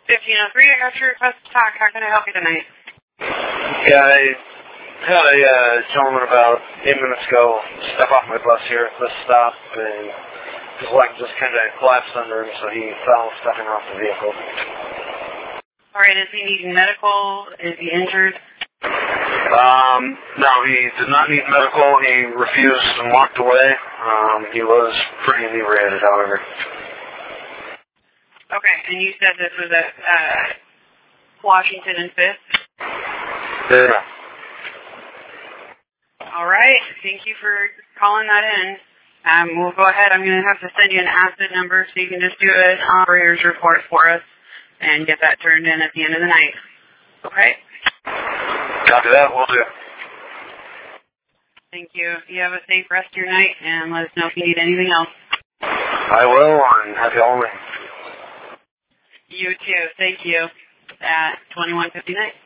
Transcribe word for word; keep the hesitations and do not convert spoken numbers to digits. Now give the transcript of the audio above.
fifteen oh three, I got your request to talk. How can I help you tonight? Yeah, I had a uh, gentleman about eight minutes ago step off my bus here at this stop, and his leg just kind of collapsed under him, so he fell stepping off the vehicle. All right, is he needing medical? Is he injured? Um, no, he did not need medical. He refused and walked away. Um, he was pretty inebriated, however. Okay, and you said this was at uh, Washington and Fifth? Yeah. All right, thank you for calling that in. Um, we'll go ahead. I'm going to have to send you an acid number so you can just do an operator's report for us and get that turned in at the end of the night. Okay? Copy that, we'll do. Thank you. You have a safe rest of your night, and let us know if you need anything else. I will, and happy Halloween. You too. Thank you. At twenty-one fifty-nine.